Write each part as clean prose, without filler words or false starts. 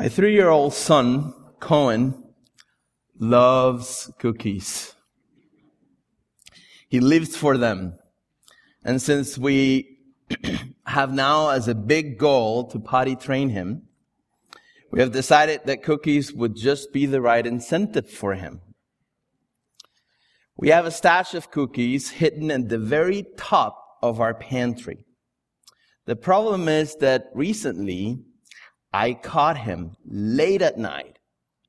My 3-year-old son, Cohen, loves cookies. He lives for them. And since we have now as a big goal to potty train him, we have decided that cookies would just be the right incentive for him. We have a stash of cookies hidden at the very top of our pantry. The problem is that recently I caught him late at night,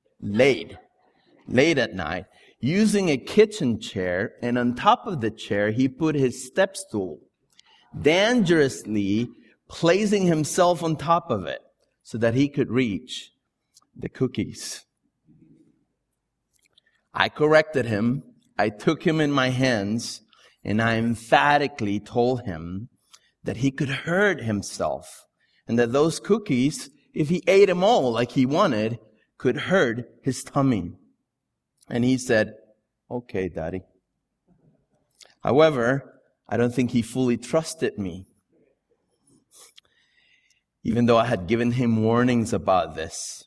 using a kitchen chair, and on top of the chair he put his step stool, dangerously placing himself on top of it so that he could reach the cookies. I corrected him. I took him in my hands, and I emphatically told him that he could hurt himself, and that those cookies, if he ate them all like he wanted, could hurt his tummy. And he said, "Okay, Daddy." However, I don't think he fully trusted me, even though I had given him warnings about this.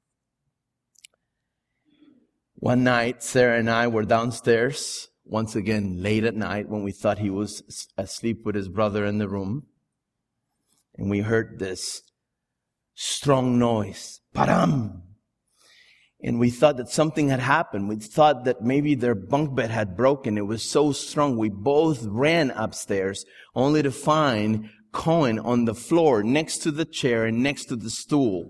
One night, Sarah and I were downstairs, once again late at night, when we thought he was asleep with his brother in the room. And we heard this strong noise, "Param!" And we thought that something had happened. We thought that maybe their bunk bed had broken. It was so strong. We both ran upstairs, only to find Cohen on the floor next to the chair and next to the stool.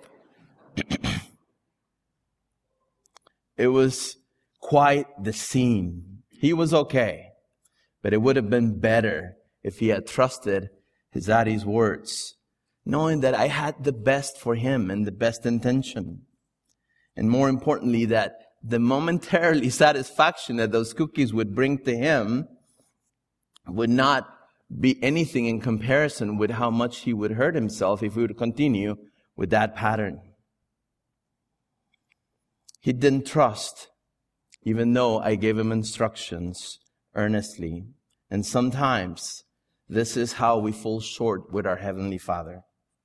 It was quite the scene. He was okay, but it would have been better if he had trusted his daddy's words, knowing that I had the best for him and the best intention. And more importantly, that the momentary satisfaction that those cookies would bring to him would not be anything in comparison with how much he would hurt himself if he would continue with that pattern. He didn't trust, even though I gave him instructions earnestly. And sometimes this is how we fall short with our Heavenly Father.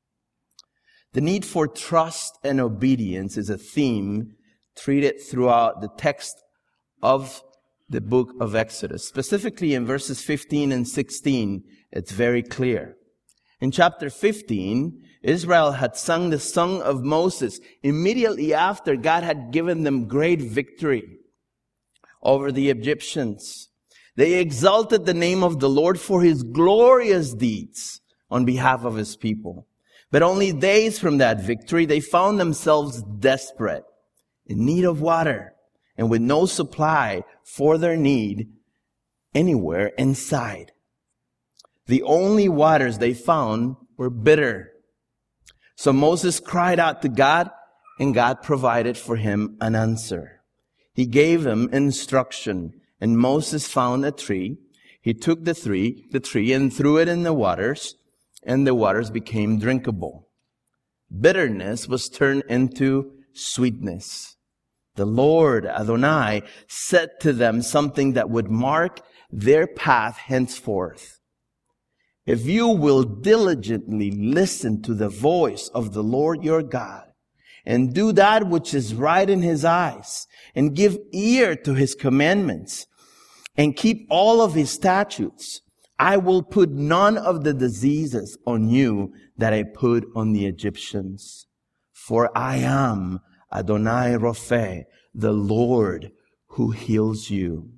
The need for trust and obedience is a theme treated throughout the text of the book of Exodus. Specifically in verses 15 and 16, it's very clear. In chapter 15, Israel had sung the song of Moses immediately after God had given them great victory over the Egyptians. They exalted the name of the Lord for His glorious deeds on behalf of His people. But only days from that victory, they found themselves desperate, in need of water, and with no supply for their need anywhere inside. The only waters they found were bitter. So Moses cried out to God, and God provided for him an answer. He gave him instruction, and Moses found a tree. He took the tree and threw it in the waters, and the waters became drinkable. Bitterness was turned into sweetness. The Lord Adonai said to them something that would mark their path henceforth. If you will diligently listen to the voice of the Lord your God, and do that which is right in His eyes, and give ear to His commandments, and keep all of His statutes, I will put none of the diseases on you that I put on the Egyptians. For I am Adonai Rophe, the Lord who heals you.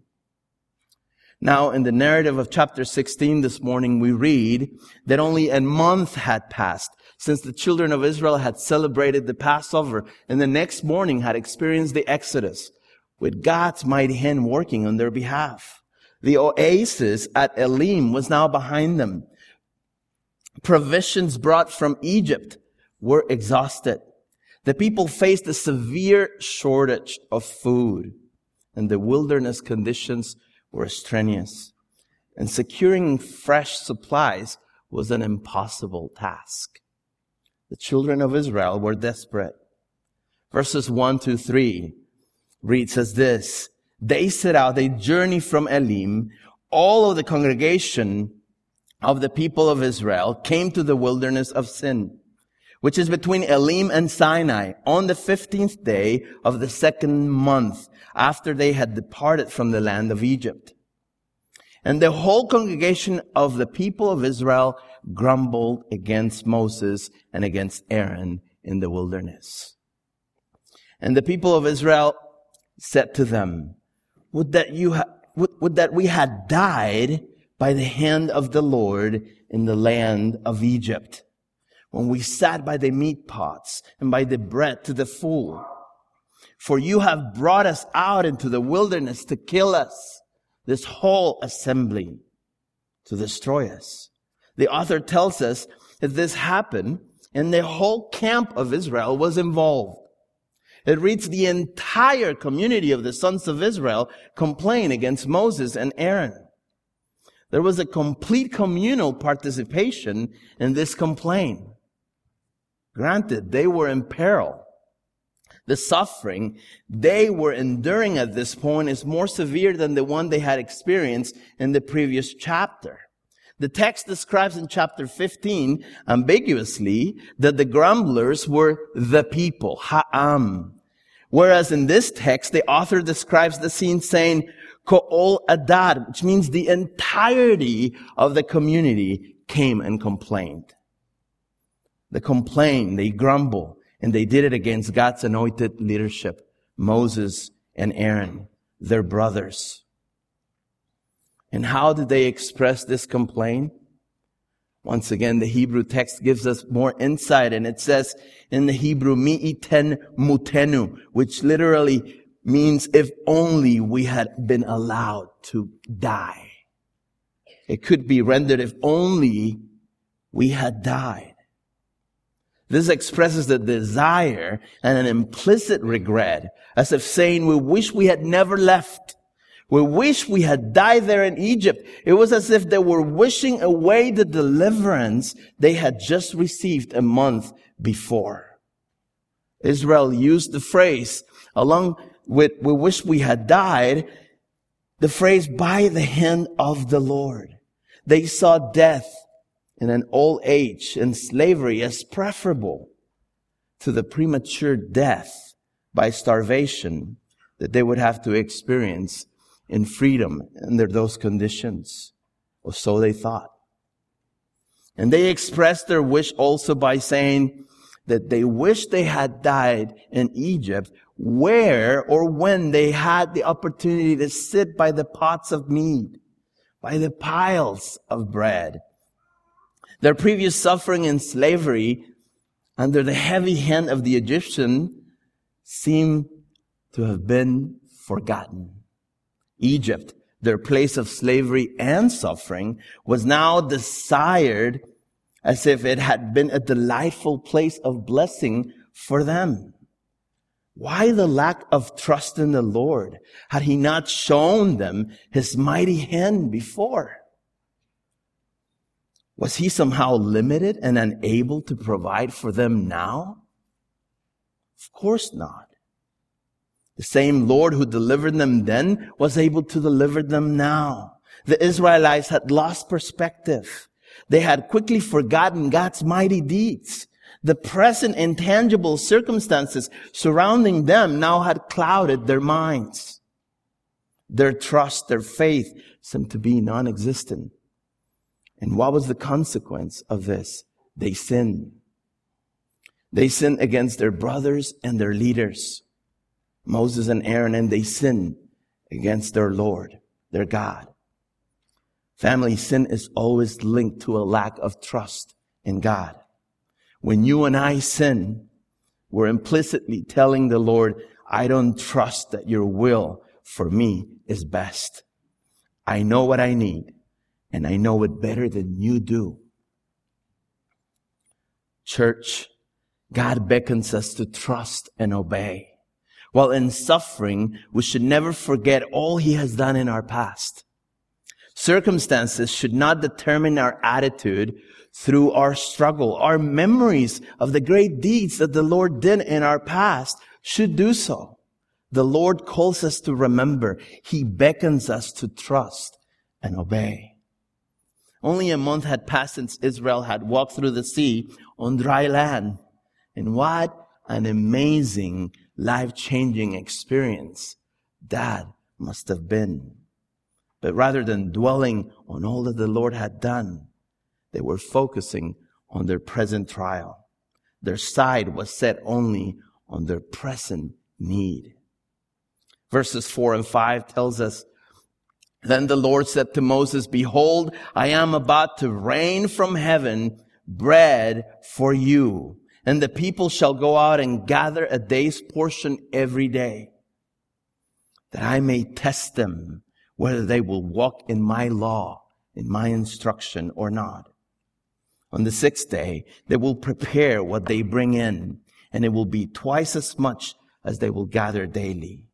Now, in the narrative of chapter 16 this morning, we read that only a month had passed since the children of Israel had celebrated the Passover, and the next morning had experienced the Exodus, with God's mighty hand working on their behalf. The oasis at Elim was now behind them. Provisions brought from Egypt were exhausted. The people faced a severe shortage of food, and the wilderness conditions were strenuous. And securing fresh supplies was an impossible task. The children of Israel were desperate. Verses 1-3 reads as this: They set out, they journeyed from Elim. All of the congregation of the people of Israel came to the wilderness of Sin. which is between Elim and Sinai, on the 15th day of the 2nd month, after they had departed from the land of Egypt. And the whole congregation of the people of Israel grumbled against Moses and against Aaron in the wilderness. And the people of Israel said to them, Would that we had died by the hand of the Lord in the land of Egypt, when we sat by the meat pots and by the bread to the full. For you have brought us out into the wilderness to kill us, this whole assembly, to destroy us. The author tells us that this happened and the whole camp of Israel was involved. It reads, the entire community of the sons of Israel complained against Moses and Aaron. There was a complete communal participation in this complaint. Granted, they were in peril. The suffering they were enduring at this point is more severe than the one they had experienced in the previous chapter. The text describes in chapter 15 ambiguously that the grumblers were the people, Ha'am. Whereas in this text, the author describes the scene saying, Ko'ol Adad, which means the entirety of the community came and complained. They complain, they grumble, and they did it against God's anointed leadership, Moses and Aaron, their brothers. And how did they express this complaint? Once again, the Hebrew text gives us more insight, and it says in the Hebrew, mi'iten mutenu, which literally means if only we had been allowed to die. It could be rendered if only we had died. This expresses the desire and an implicit regret, as if saying, we wish we had never left. We wish we had died there in Egypt. It was as if they were wishing away the deliverance they had just received a month before. Israel used the phrase, along with we wish we had died, the phrase by the hand of the Lord. They saw death in an old age and slavery as preferable to the premature death by starvation that they would have to experience in freedom under those conditions. Or so they thought. And they expressed their wish also by saying that they wish they had died in Egypt, where or when they had the opportunity to sit by the pots of meat, by the piles of bread. Their previous suffering in slavery under the heavy hand of the Egyptian seemed to have been forgotten. Egypt, their place of slavery and suffering, was now desired as if it had been a delightful place of blessing for them. Why the lack of trust in the Lord? Had He not shown them His mighty hand before? Was He somehow limited and unable to provide for them now? Of course not. The same Lord who delivered them then was able to deliver them now. The Israelites had lost perspective. They had quickly forgotten God's mighty deeds. The present intangible circumstances surrounding them now had clouded their minds. Their trust, their faith seemed to be non-existent. And what was the consequence of this? They sinned. They sinned against their brothers and their leaders, Moses and Aaron, and they sinned against their Lord, their God. Family, sin is always linked to a lack of trust in God. When you and I sin, we're implicitly telling the Lord, I don't trust that your will for me is best. I know what I need, and I know it better than you do. Church, God beckons us to trust and obey. While in suffering, we should never forget all He has done in our past. Circumstances should not determine our attitude through our struggle. Our memories of the great deeds that the Lord did in our past should do so. The Lord calls us to remember. He beckons us to trust and obey. Only a month had passed since Israel had walked through the sea on dry land. And what an amazing, life-changing experience that must have been. But rather than dwelling on all that the Lord had done, they were focusing on their present trial. Their sight was set only on their present need. Verses 4 and 5 tells us, Then the Lord said to Moses, Behold, I am about to rain from heaven bread for you, and the people shall go out and gather a day's portion every day, that I may test them whether they will walk in my law, in my instruction or not. On the 6th day, they will prepare what they bring in, and it will be twice as much as they will gather daily.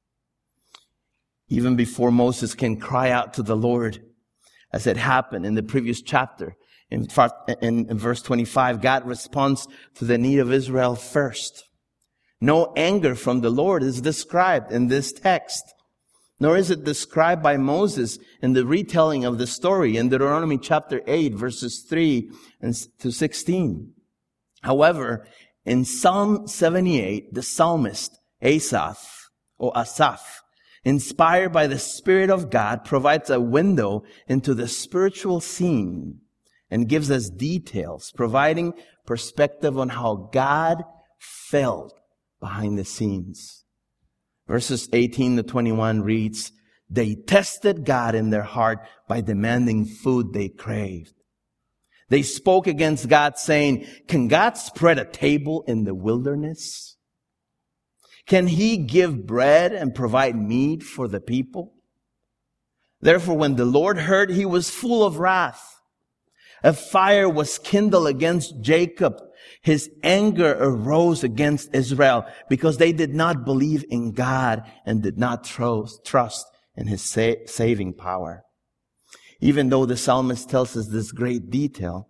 Even before Moses can cry out to the Lord, as it happened in the previous chapter, in verse 25, God responds to the need of Israel first. No anger from the Lord is described in this text, nor is it described by Moses in the retelling of the story in Deuteronomy chapter 8, verses 3 to 16. However, in Psalm 78, the psalmist Asaph, inspired by the Spirit of God, provides a window into the spiritual scene and gives us details, providing perspective on how God felt behind the scenes. Verses 18 to 21 reads, They tested God in their heart by demanding food they craved. They spoke against God, saying, Can God spread a table in the wilderness? Can He give bread and provide meat for the people? Therefore, when the Lord heard, He was full of wrath. A fire was kindled against Jacob. His anger arose against Israel because they did not believe in God and did not trust in His saving power. Even though the psalmist tells us this great detail,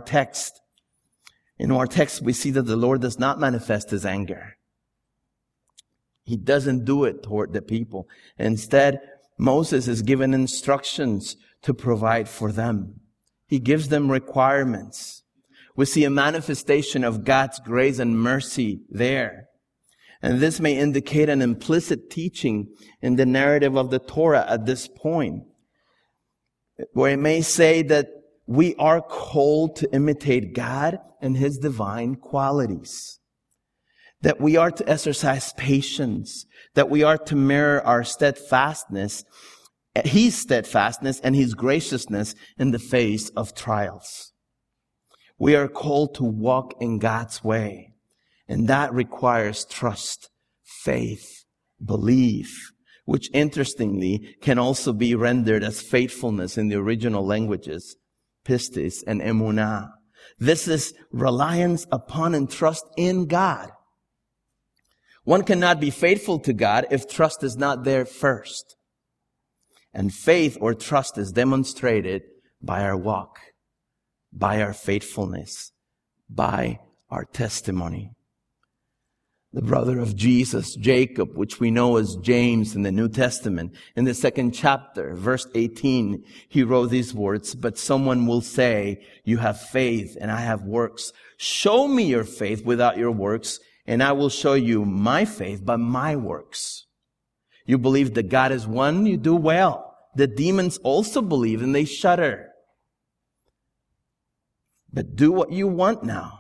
in our text, we see that the Lord does not manifest His anger. He doesn't do it toward the people. Instead, Moses is given instructions to provide for them. He gives them requirements. We see a manifestation of God's grace and mercy there. And this may indicate an implicit teaching in the narrative of the Torah at this point, where it may say that we are called to imitate God and His divine qualities, that we are to exercise patience, that we are to mirror our steadfastness, His steadfastness and His graciousness in the face of trials. We are called to walk in God's way, and that requires trust, faith, belief, which interestingly can also be rendered as faithfulness in the original languages, pistis and emunah. This is reliance upon and trust in God. One cannot be faithful to God if trust is not there first. And faith or trust is demonstrated by our walk, by our faithfulness, by our testimony. The brother of Jesus, Jacob, which we know as James in the New Testament, in the 2nd chapter, verse 18, he wrote these words, But someone will say, You have faith and I have works. Show me your faith without your works, and I will show you my faith by my works. You believe that God is one, you do well. The demons also believe and they shudder. But do what you want now.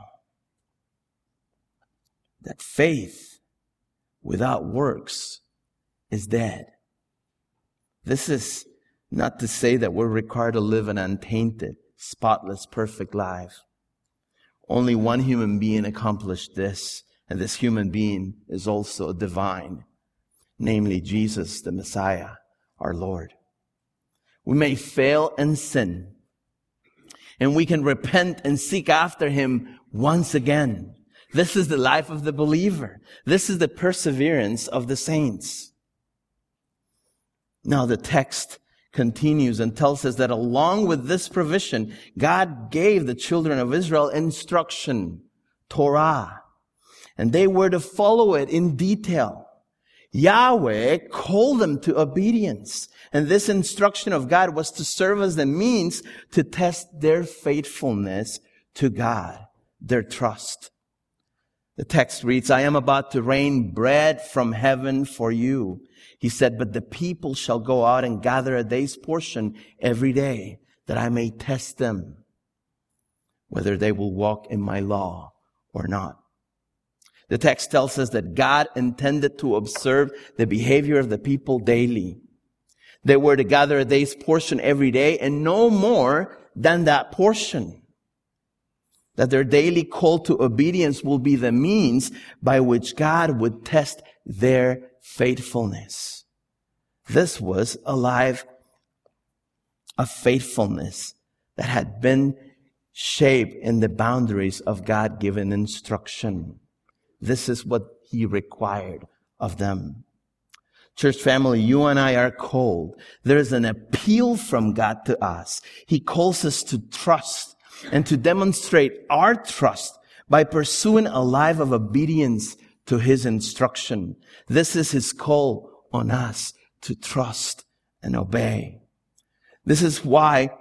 That faith without works is dead. This is not to say that we're required to live an untainted, spotless, perfect life. Only one human being accomplished this, and this human being is also divine, namely Jesus, the Messiah, our Lord. We may fail and sin, and we can repent and seek after Him once again. This is the life of the believer. This is the perseverance of the saints. Now the text continues and tells us that along with this provision, God gave the children of Israel instruction, Torah, and they were to follow it in detail. Yahweh called them to obedience, and this instruction of God was to serve as the means to test their faithfulness to God, their trust. The text reads, I am about to rain bread from heaven for you. He said, but the people shall go out and gather a day's portion every day, that I may test them, whether they will walk in my law or not. The text tells us that God intended to observe the behavior of the people daily. They were to gather a day's portion every day and no more than that portion. That their daily call to obedience will be the means by which God would test their faithfulness. This was a life of faithfulness that had been shaped in the boundaries of God-given instruction. This is what He required of them. Church family, you and I are called. There is an appeal from God to us. He calls us to trust and to demonstrate our trust by pursuing a life of obedience to His instruction. This is His call on us to trust and obey. This is what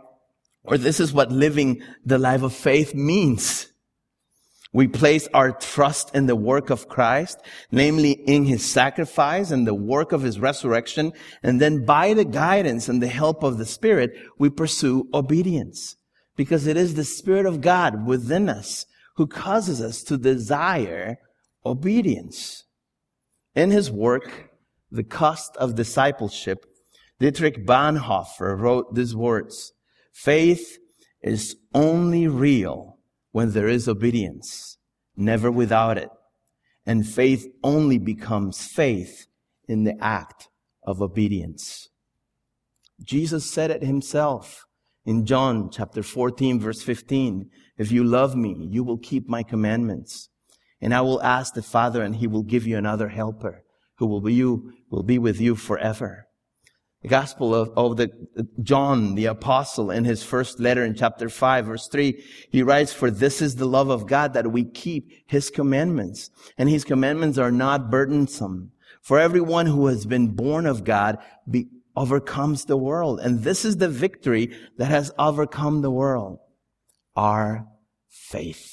living the life of faith means. We place our trust in the work of Christ, namely in His sacrifice and the work of His resurrection. And then by the guidance and the help of the Spirit, we pursue obedience. Because it is the Spirit of God within us who causes us to desire obedience. In his work, The Cost of Discipleship, Dietrich Bonhoeffer wrote these words: faith is only real when there is obedience, never without it. And faith only becomes faith in the act of obedience. Jesus said it Himself in John chapter 14, verse 15. If you love me, you will keep my commandments. And I will ask the Father, and He will give you another helper who will be with you forever. The Gospel of John, the Apostle, in his first letter in chapter 5, verse 3, he writes, for this is the love of God, that we keep His commandments. And His commandments are not burdensome. For everyone who has been born of God overcomes the world. And this is the victory that has overcome the world: our faith.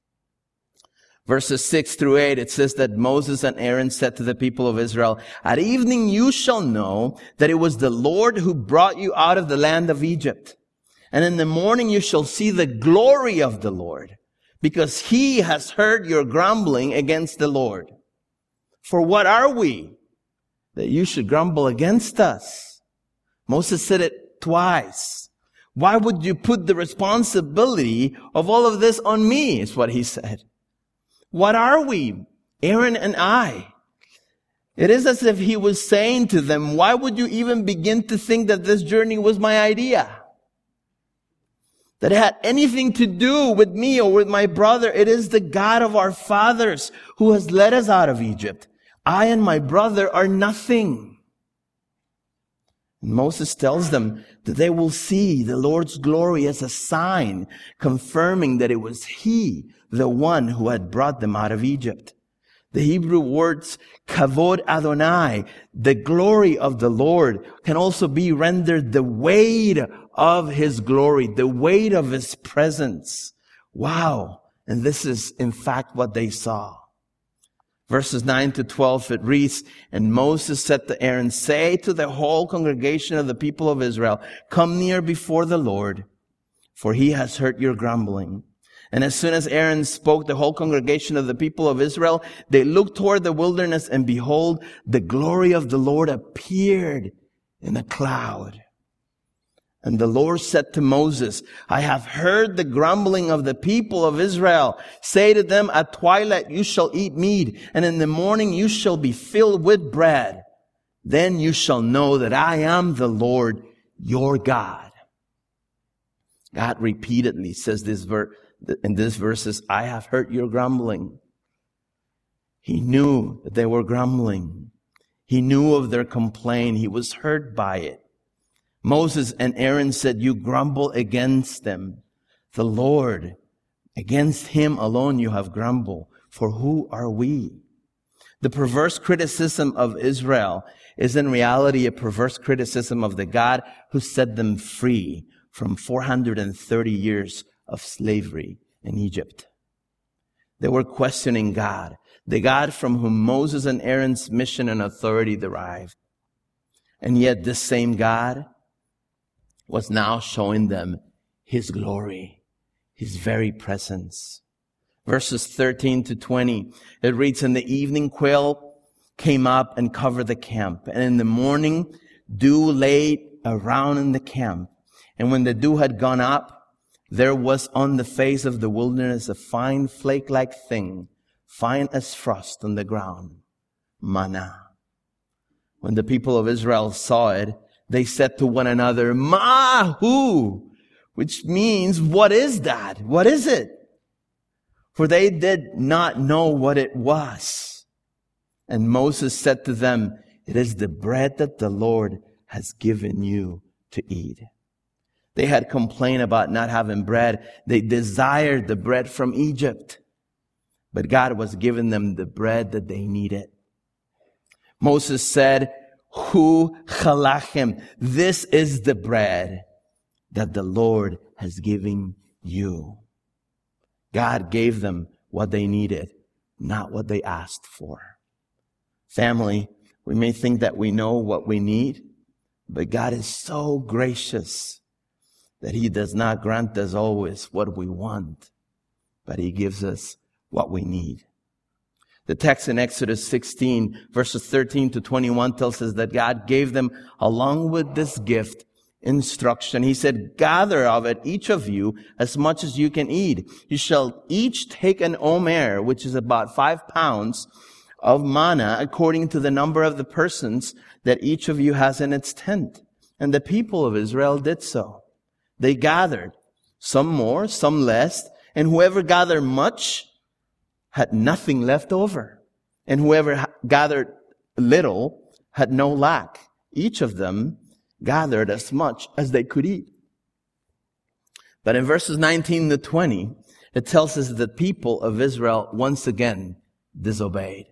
Verses 6 through 8, it says that Moses and Aaron said to the people of Israel, at evening you shall know that it was the Lord who brought you out of the land of Egypt. And in the morning you shall see the glory of the Lord, because He has heard your grumbling against the Lord. For what are we, that you should grumble against us? Moses said it twice. Why would you put the responsibility of all of this on me, is what he said. What are we, Aaron and I? It is as if he was saying to them, why would you even begin to think that this journey was my idea? That it had anything to do with me or with my brother. It is the God of our fathers who has led us out of Egypt. I and my brother are nothing. And Moses tells them that they will see the Lord's glory as a sign, confirming that it was He, the one who had brought them out of Egypt. The Hebrew words kavod Adonai, the glory of the Lord, can also be rendered the weight of His glory, the weight of His presence. Wow. And this is in fact what they saw. Verses 9 to 12, it reads, and Moses said to Aaron, say to the whole congregation of the people of Israel, come near before the Lord, for He has heard your grumbling. And as soon as Aaron spoke, the whole congregation of the people of Israel, they looked toward the wilderness, and behold, the glory of the Lord appeared in a cloud. And the Lord said to Moses, I have heard the grumbling of the people of Israel. Say to them, at twilight you shall eat meat, and in the morning you shall be filled with bread. Then you shall know that I am the Lord your God. God repeatedly says in these verses, I have heard your grumbling. He knew that they were grumbling. He knew of their complaint. He was hurt by it. Moses and Aaron said, you grumble against them. The Lord, against Him alone you have grumbled. For who are we? The perverse criticism of Israel is in reality a perverse criticism of the God who set them free from 430 years of slavery in Egypt. They were questioning God, the God from whom Moses and Aaron's mission and authority derived. And yet this same God was now showing them His glory, His very presence. Verses 13 to 20, it reads, "And the evening quail came up and covered the camp. And in the morning, dew lay around in the camp. And when the dew had gone up, there was on the face of the wilderness a fine flake-like thing, fine as frost on the ground, manna. When the people of Israel saw it, they said to one another, Mahu, which means, what is that? What is it? For they did not know what it was. And Moses said to them, it is the bread that the Lord has given you to eat. They had complained about not having bread. They desired the bread from Egypt. But God was giving them the bread that they needed. Moses said, Hu chalachem. This is the bread that the Lord has given you. God gave them what they needed, not what they asked for. Family, we may think that we know what we need, but God is so gracious that He does not grant us always what we want, but He gives us what we need. The text in Exodus 16, verses 13 to 21 tells us that God gave them, along with this gift, instruction. He said, gather of it, each of you, as much as you can eat. You shall each take an omer, which is about 5 pounds, of manna, according to the number of the persons that each of you has in its tent. And the people of Israel did so. They gathered, some more, some less, and whoever gathered much had nothing left over. And whoever gathered little had no lack. Each of them gathered as much as they could eat. But in verses 19 to 20, it tells us that the people of Israel once again disobeyed.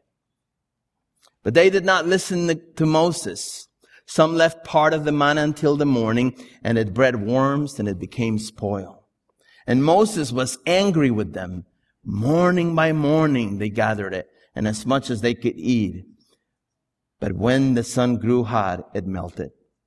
But they did not listen to Moses. Some left part of the manna until the morning, and it bred worms and it became spoiled. And Moses was angry with them. Morning by morning they gathered it, and as much as they could eat. But when the sun grew hot, it melted.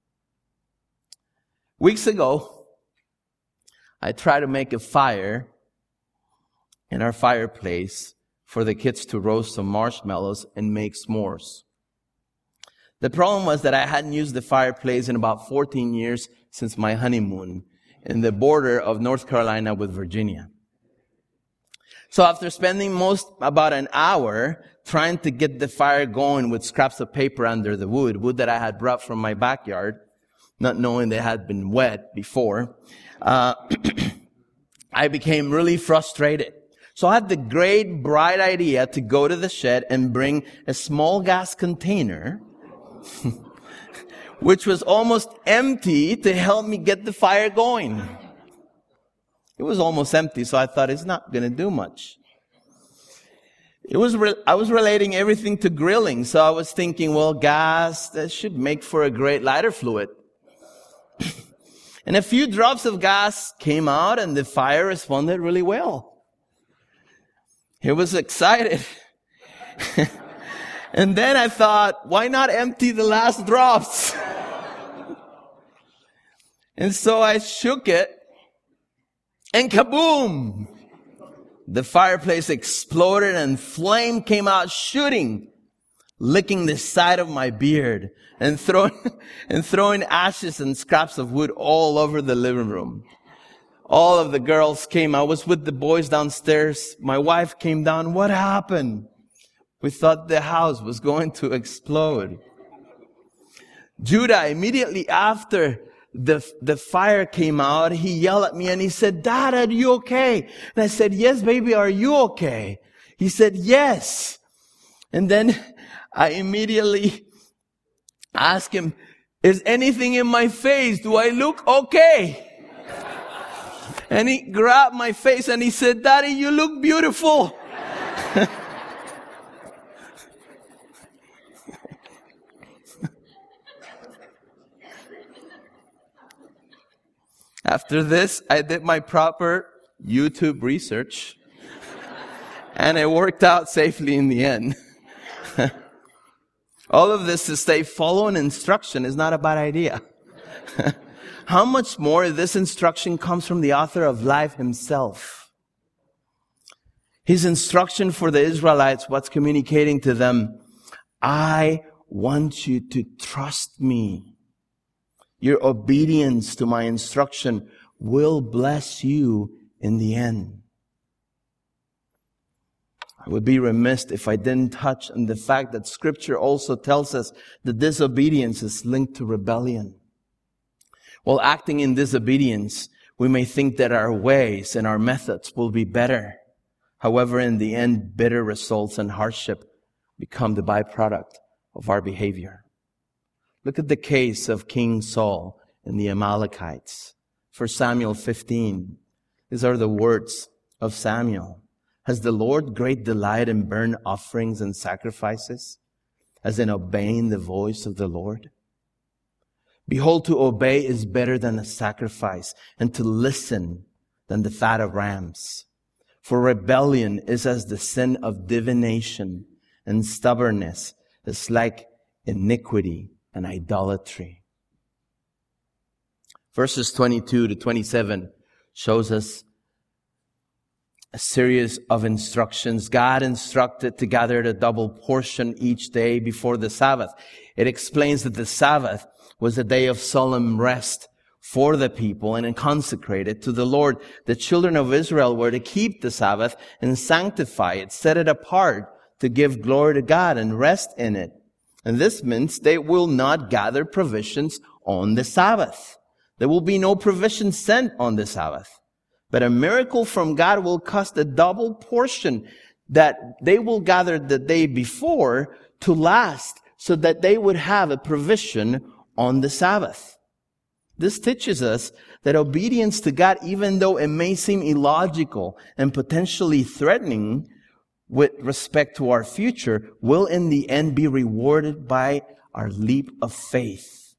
Weeks ago, I tried to make a fire in our fireplace for the kids to roast some marshmallows and make s'mores. The problem was that I hadn't used the fireplace in about 14 years since my honeymoon in the border of North Carolina with Virginia. So after spending about an hour trying to get the fire going with scraps of paper under the wood that I had brought from my backyard, not knowing they had been wet before, I became really frustrated. So I had the great, bright idea to go to the shed and bring a small gas container, which was almost empty, to help me get the fire going. It was almost empty, so I thought it's not going to do much. I was relating everything to grilling, so I was thinking, well, gas, that should make for a great lighter fluid. And a few drops of gas came out, and the fire responded really well. I was excited. And then I thought, why not empty the last drops? And so I shook it, and kaboom! The fireplace exploded and flame came out shooting, licking the side of my beard and throwing ashes and scraps of wood all over the living room. All of the girls came. I was with the boys downstairs. My wife came down. What happened? We thought the house was going to explode. Judah, immediately after the fire came out, he yelled at me and he said, Dad, are you okay? And I said, yes, baby, are you okay? He said, yes. And then I immediately asked him, is anything in my face? Do I look okay? And he grabbed my face and he said, Daddy, you look beautiful. After this, I did my proper YouTube research. And it worked out safely in the end. All of this to say following instruction is not a bad idea. How much more this instruction comes from the author of life himself. His instruction for the Israelites, what's communicating to them, I want you to trust me. Your obedience to my instruction will bless you in the end. I would be remiss if I didn't touch on the fact that Scripture also tells us that disobedience is linked to rebellion. While acting in disobedience, we may think that our ways and our methods will be better. However, in the end, bitter results and hardship become the byproduct of our behavior. Look at the case of King Saul and the Amalekites. 1 Samuel 15. These are the words of Samuel. Has the Lord great delight in burnt offerings and sacrifices, as in obeying the voice of the Lord? Behold, to obey is better than a sacrifice, and to listen than the fat of rams. For rebellion is as the sin of divination, and stubbornness is like iniquity and idolatry. Verses 22 to 27 shows us a series of instructions. God instructed to gather a double portion each day before the Sabbath. It explains that the Sabbath was a day of solemn rest for the people and consecrated to the Lord. The children of Israel were to keep the Sabbath and sanctify it, set it apart to give glory to God and rest in it. And this means they will not gather provisions on the Sabbath. There will be no provision sent on the Sabbath. But a miracle from God will cost a double portion that they will gather the day before to last so that they would have a provision on the Sabbath. This teaches us that obedience to God, even though it may seem illogical and potentially threatening with respect to our future, will in the end be rewarded by our leap of faith.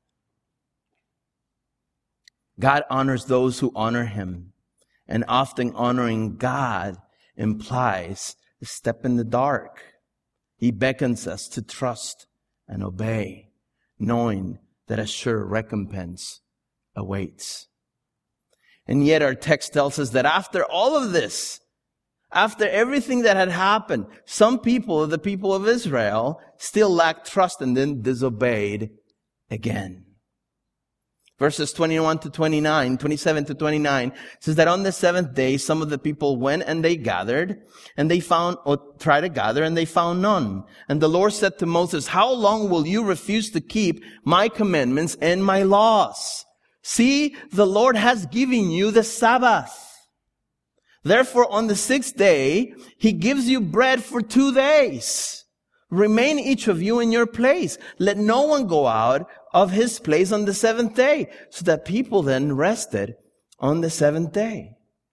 God honors those who honor Him. And often honoring God implies a step in the dark. He beckons us to trust and obey, knowing that a sure recompense awaits. And yet our text tells us that after all of this, after everything that had happened, some people, the people of Israel, still lacked trust and then disobeyed again. Verses 27 to 29 says that on the seventh day, some of the people went and they gathered and they found, or tried to gather, and they found none. And the Lord said to Moses, how long will you refuse to keep my commandments and my laws? See, the Lord has given you the Sabbath. Therefore, on the sixth day, He gives you bread for 2 days. Remain each of you in your place. Let no one go out of his place on the seventh day. So that people then rested on the seventh day.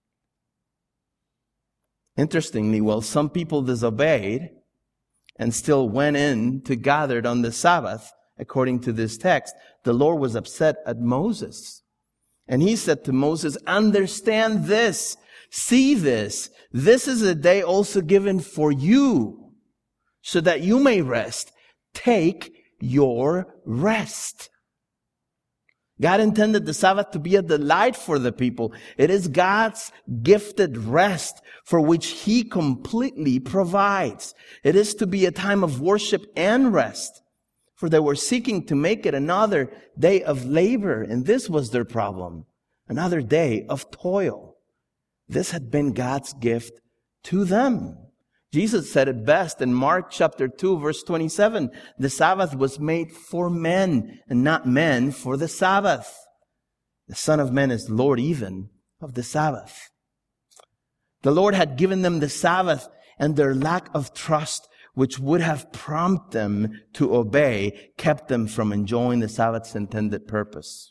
Interestingly, while some people disobeyed and still went in to gather on the Sabbath, according to this text, the Lord was upset at Moses. And He said to Moses, understand this, see this. This is a day also given for you, so that you may rest. Take your rest. God intended the Sabbath to be a delight for the people. It is God's gifted rest for which He completely provides. It is to be a time of worship and rest, for they were seeking to make it another day of labor, and this was their problem. Another day of toil. This had been God's gift to them. Jesus said it best in Mark chapter 2, verse 27. The Sabbath was made for men, and not men for the Sabbath. The Son of Man is Lord even of the Sabbath. The Lord had given them the Sabbath, and their lack of trust, which would have prompted them to obey, kept them from enjoying the Sabbath's intended purpose.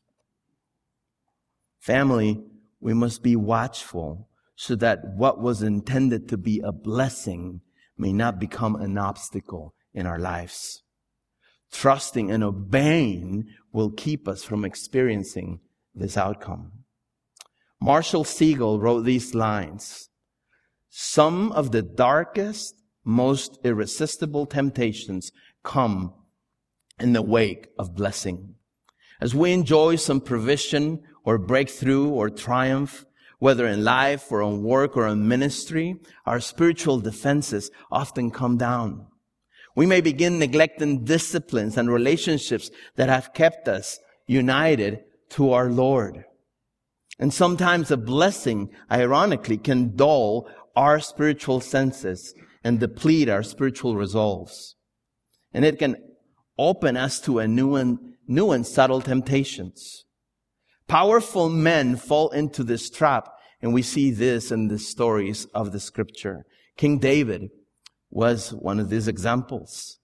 Family, we must be watchful, so that what was intended to be a blessing may not become an obstacle in our lives. Trusting and obeying will keep us from experiencing this outcome. Marshall Segal wrote these lines. Some of the darkest, most irresistible temptations come in the wake of blessing. As we enjoy some provision or breakthrough or triumph, whether in life or on work or in ministry, our spiritual defenses often come down. We may begin neglecting disciplines and relationships that have kept us united to our Lord. And sometimes a blessing, ironically, can dull our spiritual senses and deplete our spiritual resolves. And it can open us to a new and subtle temptations. Powerful men fall into this trap, and we see this in the stories of the Scripture. King David was one of these examples.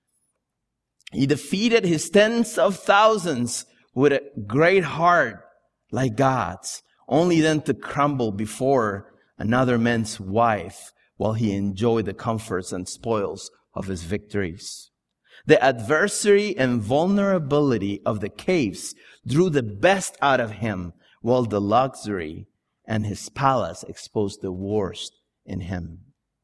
He defeated his tens of thousands with a great heart like God's, only then to crumble before another man's wife while he enjoyed the comforts and spoils of his victories. The adversity and vulnerability of the caves drew the best out of him, while the luxury and his palace exposed the worst in him.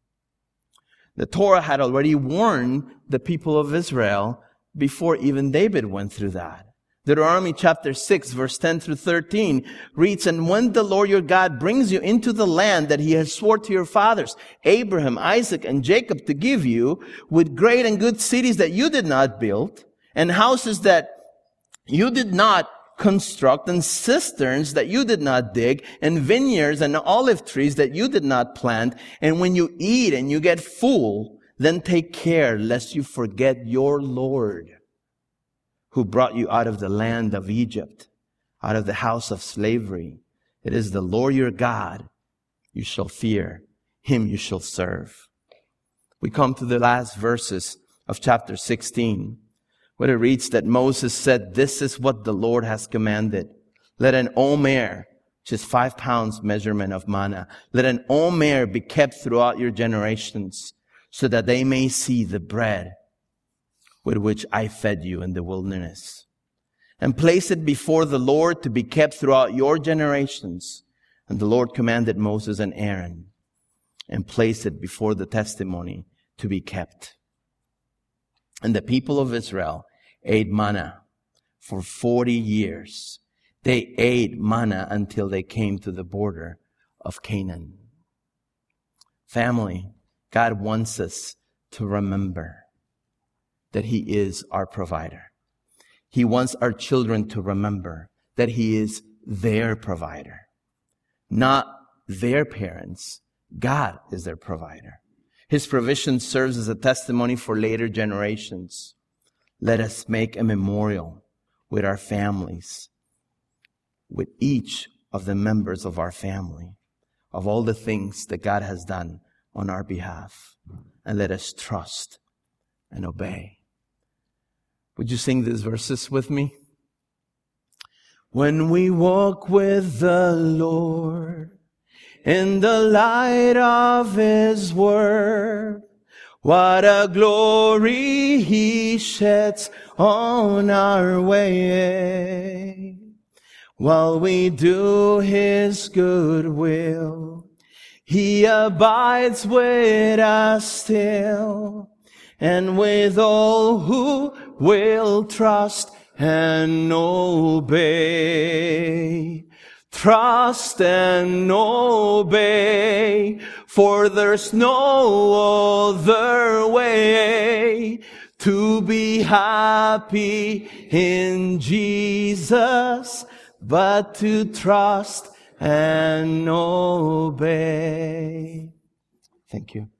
The Torah had already warned the people of Israel before even David went through that. Deuteronomy chapter 6, verse 10 through 13 reads, "And when the Lord your God brings you into the land that he has sworn to your fathers, Abraham, Isaac, and Jacob, to give you, with great and good cities that you did not build, and houses that you did not construct, and cisterns that you did not dig, and vineyards and olive trees that you did not plant, and when you eat and you get full, then take care lest you forget your Lord, who brought you out of the land of Egypt, out of the house of slavery. It is the Lord your God you shall fear. Him you shall serve." We come to the last verses of chapter 16, where it reads that Moses said, "This is what the Lord has commanded. Let an omer," which is 5 pounds measurement of manna, "let an omer be kept throughout your generations, so that they may see the bread with which I fed you in the wilderness. And place it before the Lord to be kept throughout your generations." And the Lord commanded Moses and Aaron, and placed it before the testimony to be kept. And the people of Israel ate manna for 40 years. They ate manna until they came to the border of Canaan. Family, God wants us to remember that He is our provider. He wants our children to remember that He is their provider, not their parents. God is their provider. His provision serves as a testimony for later generations. Let us make a memorial with our families, with each of the members of our family, of all the things that God has done on our behalf. And let us trust and obey. Would you sing these verses with me? When we walk with the Lord in the light of His word, what a glory He sheds on our way. While we do His good will, He abides with us still. And with all who will trust and obey. Trust and obey, for there's no other way to be happy in Jesus, but to trust and obey. Thank you.